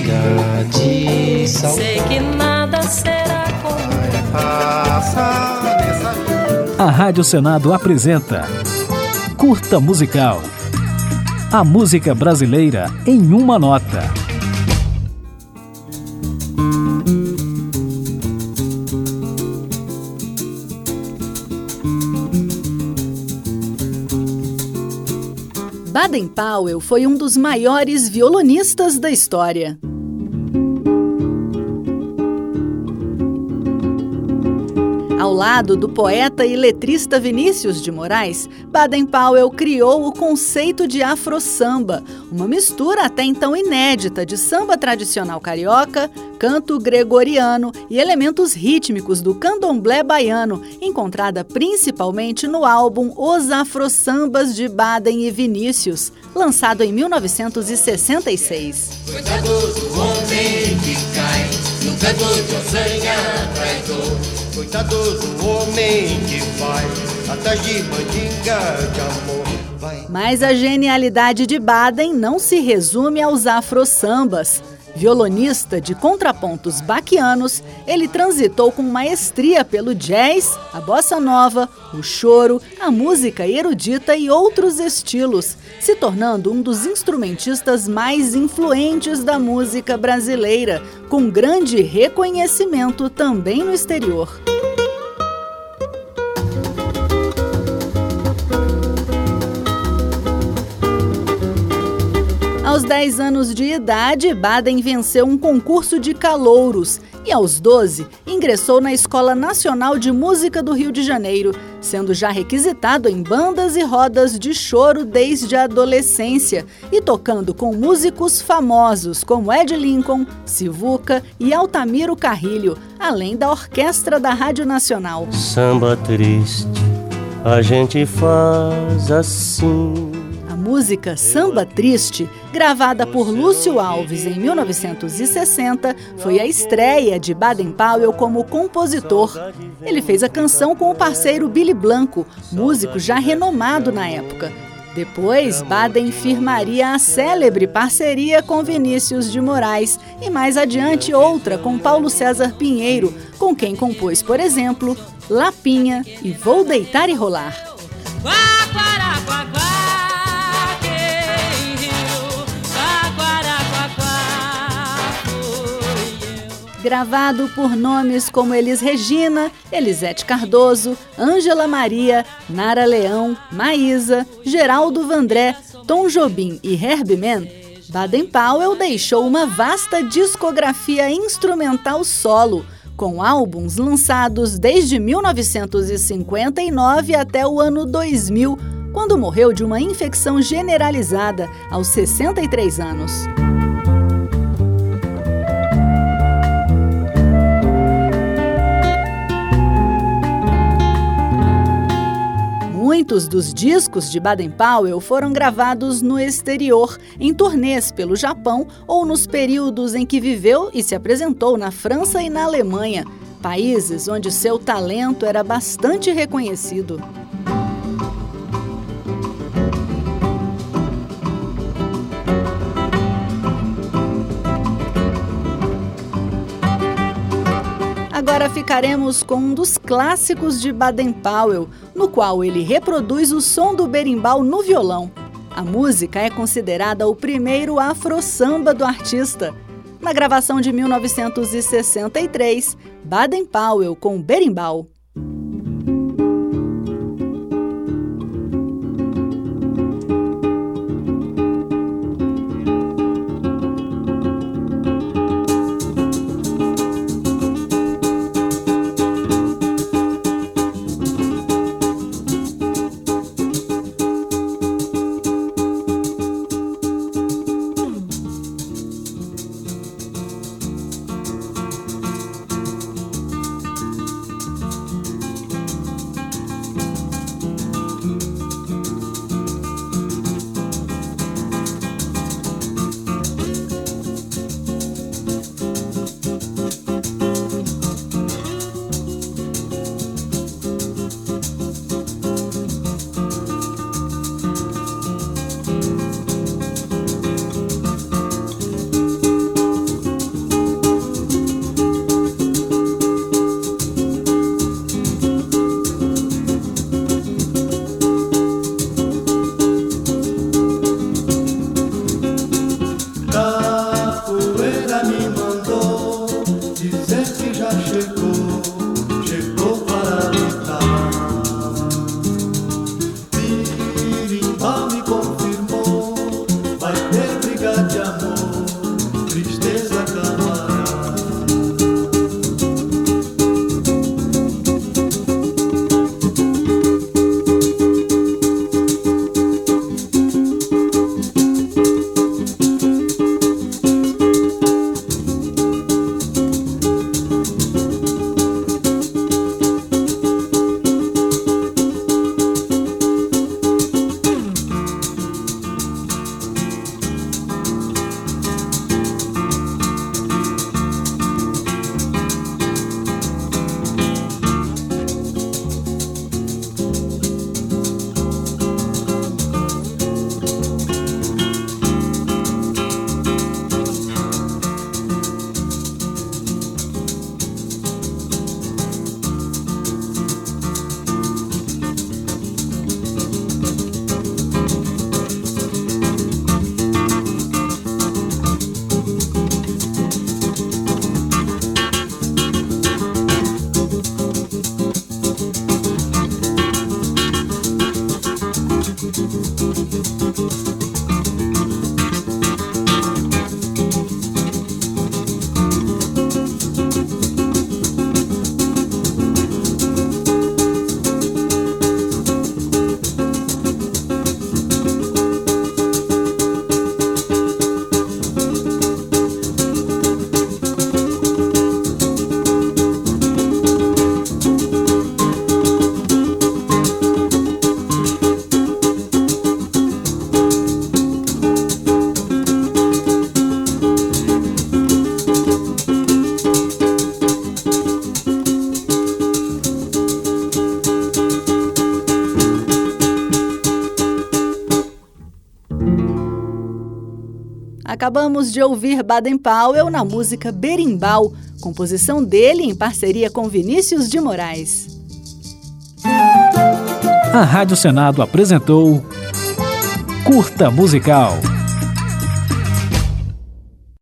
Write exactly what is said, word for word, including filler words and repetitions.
de sal. Sei que nada será como a Rádio Senado apresenta Curta Musical. A música brasileira em uma nota. Baden-Powell foi um dos maiores violonistas da história. Ao lado do poeta e letrista Vinícius de Moraes, Baden-Powell criou o conceito de afro-samba, uma mistura até então inédita de samba tradicional carioca, canto gregoriano e elementos rítmicos do candomblé baiano, encontrada principalmente no álbum Os Afro-Sambas de Baden e Vinícius, lançado em mil novecentos e sessenta e seis. Coitado do homem que cai no canto de ossanha traidor. Coitado do homem que vai atrás de mandinga de amor. Vai. Mas a genialidade de Baden não se resume aos afro-sambas. Violonista de contrapontos baquianos, ele transitou com maestria pelo jazz, a bossa nova, o choro, a música erudita e outros estilos, se tornando um dos instrumentistas mais influentes da música brasileira, com grande reconhecimento também no exterior. Aos dez anos de idade, Baden venceu um concurso de calouros e, aos doze, ingressou na Escola Nacional de Música do Rio de Janeiro, sendo já requisitado em bandas e rodas de choro desde a adolescência e tocando com músicos famosos como Ed Lincoln, Sivuca e Altamiro Carrilho, além da orquestra da Rádio Nacional. Samba triste, a gente faz assim. A música Samba Triste, gravada por Lúcio Alves em mil novecentos e sessenta, foi a estreia de Baden-Powell como compositor. Ele fez a canção com o parceiro Billy Blanco, músico já renomado na época. Depois, Baden firmaria a célebre parceria com Vinícius de Moraes e mais adiante outra com Paulo César Pinheiro, com quem compôs, por exemplo, Lapinha e Vou Deitar e Rolar. Gravado por nomes como Elis Regina, Elisete Cardoso, Ângela Maria, Nara Leão, Maísa, Geraldo Vandré, Tom Jobim e Herbie Mann, Baden-Powell deixou uma vasta discografia instrumental solo, com álbuns lançados desde mil novecentos e cinquenta e nove até o ano dois mil, quando morreu de uma infecção generalizada aos sessenta e três anos. Muitos dos discos de Baden-Powell foram gravados no exterior, em turnês pelo Japão ou nos períodos em que viveu e se apresentou na França e na Alemanha, países onde seu talento era bastante reconhecido. Agora ficaremos com um dos clássicos de Baden-Powell, no qual ele reproduz o som do berimbau no violão. A música é considerada o primeiro afro-samba do artista. Na gravação de mil novecentos e sessenta e três, Baden-Powell com berimbau. música de amor, tristeza camarada. Acabamos de ouvir Baden Powell na música Berimbau, composição dele em parceria com Vinícius de Moraes. A Rádio Senado apresentou Curta Musical.